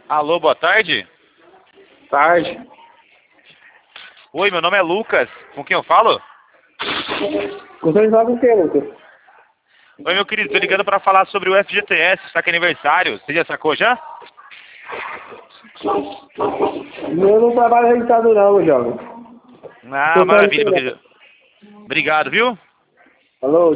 Alô, boa tarde. Tarde. Oi, meu nome é Lucas. Com quem eu falo? Gostaria de falar com quem, Lucas? Oi, meu querido. Tô ligando pra falar sobre o FGTS. Está aqui aniversário. Você já sacou já? Eu não trabalho registrado não, meu jovem. Ah, Tô maravilha, meu saindo. querido. Obrigado, viu? Alô?